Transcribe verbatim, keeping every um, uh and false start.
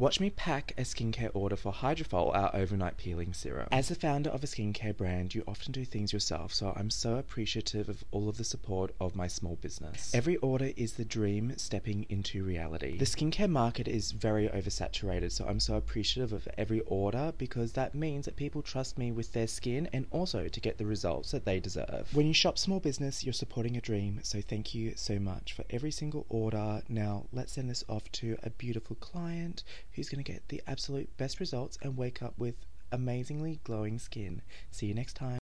Watch me pack a skincare order for Hydrophol, our overnight peeling serum. As the founder of a skincare brand, you often do things yourself, so I'm so appreciative of all of the support of my small business. Every order is the dream stepping into reality. The skincare market is very oversaturated, so I'm so appreciative of every order because that means that people trust me with their skin and also to get the results that they deserve. When you shop small business, you're supporting a dream, so thank you so much for every single order. Now let's send this off to a beautiful client who's going to get the absolute best results and wake up with amazingly glowing skin. See you next time.